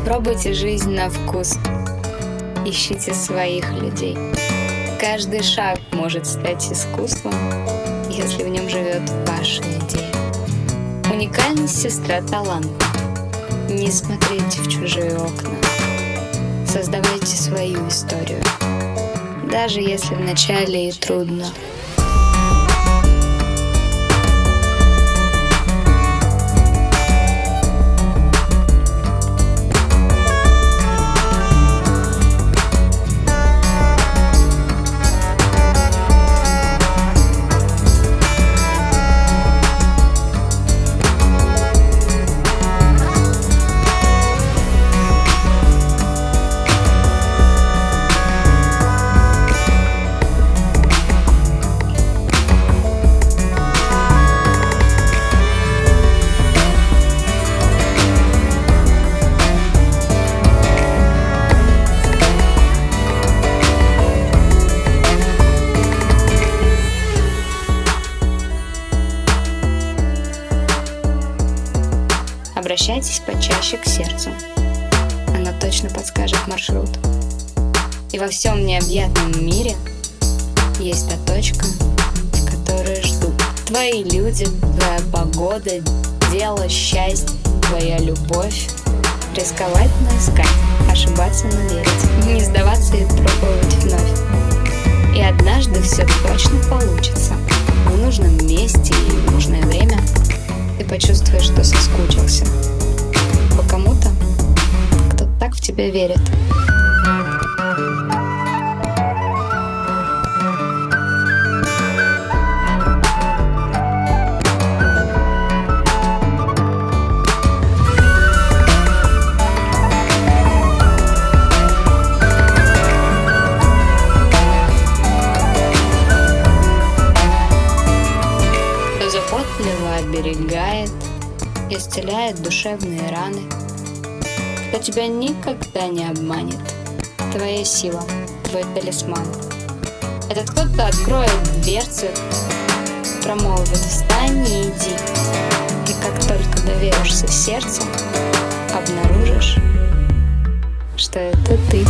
Пробуйте жизнь на вкус. Ищите своих людей. Каждый шаг может стать искусством, если в нем живет ваша идея. Уникальность — сестра таланта. Не смотрите в чужие окна. Создавайте свою историю, даже если вначале и трудно. Обращайтесь почаще к сердцу. Оно точно подскажет маршрут. И во всем необъятном мире есть та точка, в которой ждут твои люди, твоя погода, дело, счастье, твоя любовь. Рисковать, но искать, ошибаться, но верить, не сдаваться и пробовать вновь. И однажды все точно получится. В нужном месте и в нужное время ты почувствуешь, что соскучился по кому-то, кто так в тебя верит. Кто заботливо оберегает, исцеляет душевные раны, кто тебя никогда не обманет. Твоя сила, твой талисман. Этот кто-то откроет дверцы, промолвит: встань и иди. И как только доверишься сердцу, обнаружишь, что это ты.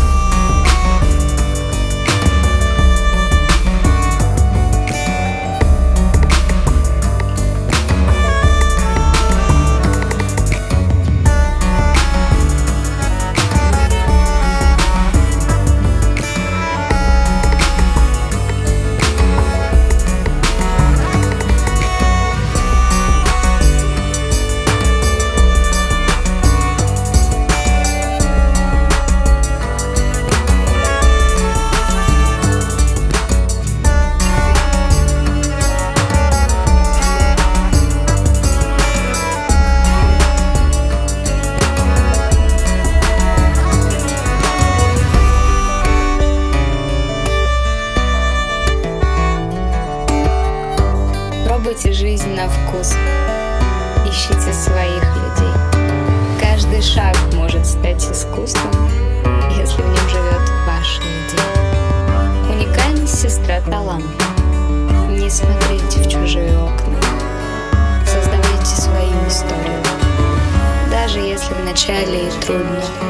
Пробуйте жизнь на вкус. Ищите своих людей. Каждый шаг может стать искусством, если в нем живет ваша идея. Уникальность — сестра таланта. Не смотрите в чужие окна. Создавайте свою историю, даже если вначале и трудно.